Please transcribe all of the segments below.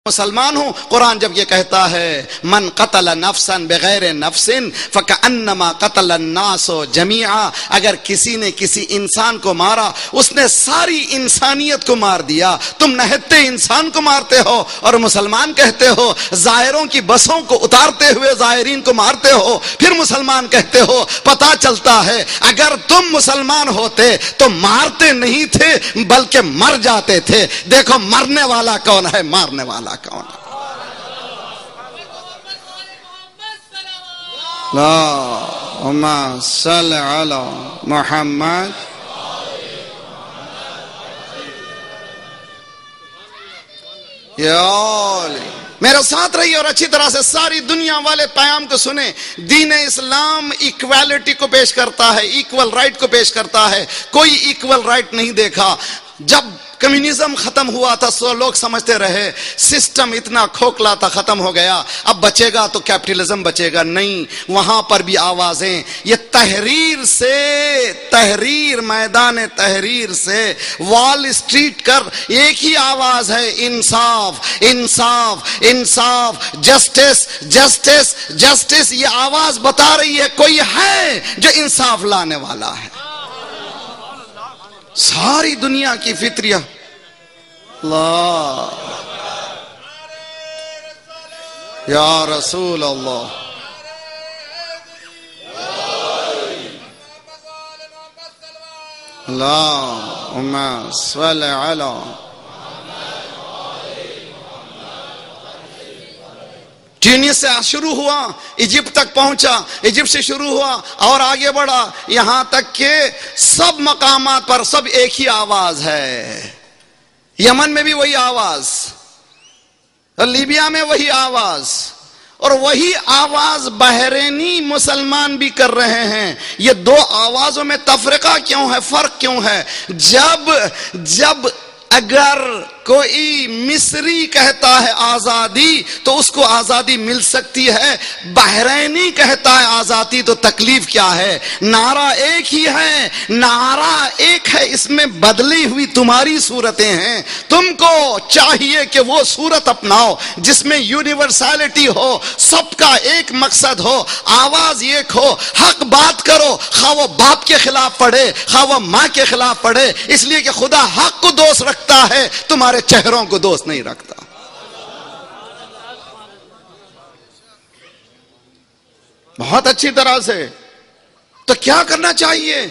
مسلمان ہوں. قرآن جب یہ کہتا ہے من قتل نفسا بغیر نفس فکأنما قتل الناس جميعا، اگر کسی نے کسی انسان کو مارا اس نے ساری انسانیت کو مار دیا. تم نہتے انسان کو مارتے ہو اور مسلمان کہتے ہو، زائروں کی بسوں کو اتارتے ہوئے زائرین کو مارتے ہو، پھر مسلمان کہتے ہو. پتا چلتا ہے اگر تم مسلمان ہوتے تو مارتے نہیں تھے بلکہ مر جاتے تھے. دیکھو مرنے والا کون ہے، مارنے والا کون ہے؟ اللہم صل علی محمد. میرے ساتھ رہیے اور اچھی طرح سے ساری دنیا والے پیام کو سنیں. دین اسلام ایکویلٹی کو پیش کرتا ہے، ایکول رائٹ کو پیش کرتا ہے. کوئی ایکول رائٹ نہیں دیکھا. جب کمیونزم ختم ہوا تھا سو لوگ سمجھتے رہے سسٹم اتنا کھوکھلا تھا ختم ہو گیا، اب بچے گا تو کیپٹلزم بچے گا. نہیں، وہاں پر بھی آوازیں. یہ تحریر میدان تحریر سے وال اسٹریٹ کر ایک ہی آواز ہے، انصاف انصاف انصاف، جسٹس جسٹس جسٹس. یہ آواز بتا رہی ہے کوئی ہے جو انصاف لانے والا ہے. ساری دنیا کی فطریہ اللہ یا رسول اللہ. اللہم صل علی. ٹیونس سے شروع ہوا، ایجپٹ تک پہنچا، ایجپٹ سے شروع ہوا اور آگے بڑھا، یہاں تک کہ سب مقامات پر سب ایک ہی آواز ہے. یمن میں بھی وہی آواز، اور لیبیا میں وہی آواز، اور وہی آواز بحرینی مسلمان بھی کر رہے ہیں. یہ دو آوازوں میں تفرقہ کیوں ہے، فرق کیوں ہے؟ جب اگر کوئی مصری کہتا ہے آزادی تو اس کو آزادی مل سکتی ہے، بحرینی کہتا ہے آزادی تو تکلیف کیا ہے؟ نعرہ ایک ہی ہے، نعرہ ایک ہے، اس میں بدلی ہوئی تمہاری صورتیں ہیں. تم کو چاہیے کہ وہ صورت اپناؤ جس میں یونیورسلٹی ہو، سب کا ایک مقصد ہو، آواز ایک ہو، حق بات کرو، خواہ وہ باپ کے خلاف پڑھے خواہ وہ ماں کے خلاف پڑھے، اس لیے کہ خدا حق کو دوست رکھتا ہے، تمہارے چہروں کو دوست نہیں رکھتا. بہت اچھی طرح سے. تو کیا کرنا چاہیے؟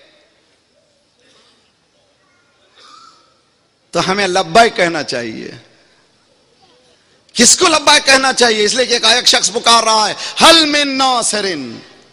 تو ہمیں لبیک کہنا چاہیے. کس کو لبیک کہنا چاہیے؟ اس لیے کہ ایک شخص پکار رہا ہے حل من ناصرن.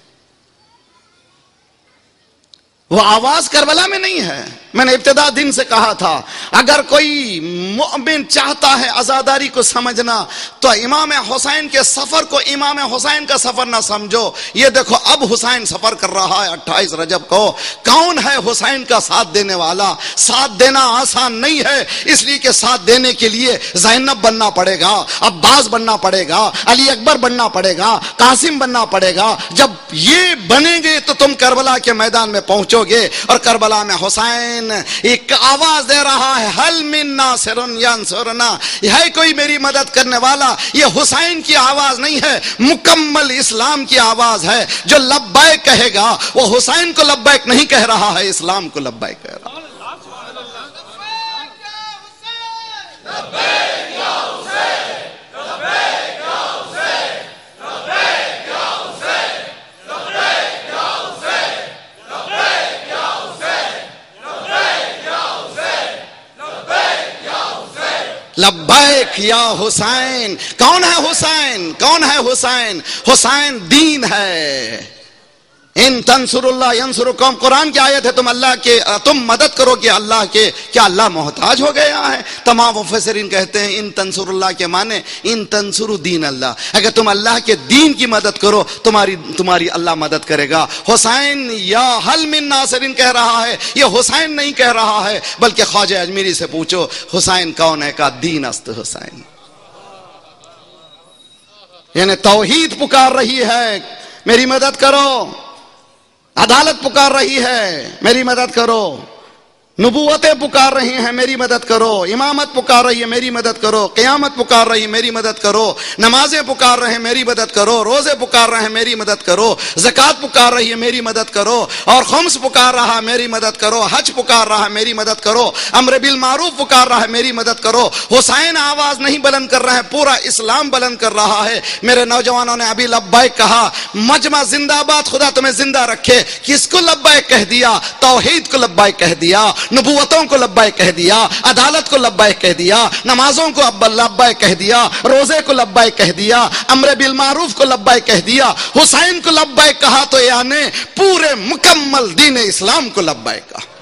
وہ آواز کربلا میں نہیں ہے. میں نے ابتدا دن سے کہا تھا اگر کوئی مؤمن چاہتا ہے عزاداری کو سمجھنا تو امام حسین کے سفر کو امام حسین کا سفر نہ سمجھو. یہ دیکھو اب حسین سفر کر رہا ہے 28 رجب کو. کون ہے حسین کا ساتھ دینے والا؟ ساتھ دینا آسان نہیں ہے، اس لیے کہ ساتھ دینے کے لیے زینب بننا پڑے گا، عباس بننا پڑے گا، علی اکبر بننا پڑے گا، قاسم بننا پڑے گا. جب یہ بنیں گے تو تم کربلا کے میدان میں پہنچو گے. اور کربلا میں حسین ایک آواز دے رہا ہے حل من ناصر ینصرنا، ہے کوئی میری مدد کرنے والا؟ یہ حسین کی آواز نہیں ہے، مکمل اسلام کی آواز ہے. جو لبیک کہے گا وہ حسین کو لبیک نہیں کہہ رہا ہے، اسلام کو لبیک کہہ رہا ہے. لبیک یا حسین. کون ہے حسین؟ کون ہے حسین؟ حسین دین ہے. ان تنصر اللہ ینصرکم، قرآن کی آیت ہے. تم مدد کرو کہ اللہ کے، کیا اللہ محتاج ہو گیا ہے؟ تمام مفسرین کہتے ہیں ان تنصر اللہ کے معنی ان تنصر دین اللہ، اگر تم اللہ کے دین کی مدد کرو تمہاری اللہ مدد کرے گا. حسین یا حل من ناصرین کہہ رہا ہے، یہ حسین نہیں کہہ رہا ہے بلکہ خواجہ اجمیری سے پوچھو حسین کون ہے؟ کا دین است حسین. یعنی توحید پکار رہی ہے میری مدد کرو، عدالت پکار رہی ہے میری مدد کرو. नबूवतें पुकार रही हैं मेरी मदद करो, इमामत पुकार रही है मेरी मदद करो, क़यामत पुकार रही है मेरी मदद करो, नमाजें पुकार रहे हैं मेरी मदद करो, रोजे पुकार रहे हैं मेरी मदद करो, ज़कात पुकार रही है मेरी मदद करो, और खुम्स पुकार रहा है मेरी मदद करो, हज पुकार रहा है मेरी मदद करो, अम्र बिल मारूफ पुकार रहा है मेरी मदद करो। हुसैन आवाज नहीं बुलंद कर रहा है, पूरा इस्लाम बुलंद कर रहा है। मेरे नौजवानों ने अभी लब्बैक कहा, मजमा जिंदाबाद, खुदा तुम्हें जिंदा रखे। किसको लब्बैक कह दिया? तौहीद को लब्बैक कह दिया, नबूवतों को लब्बैक कह दिया, अदालत को लब्बैक कह दिया, नमाजों को लब्बैक कह दिया, रोजे को लब्बैक कह दिया, अम्र बिल मारूफ को लब्बैक कह दिया। हुसैन को लब्बैक कहा तो यानी पूरे मुकम्मल दीन इस्लाम को लब्बैक कहा।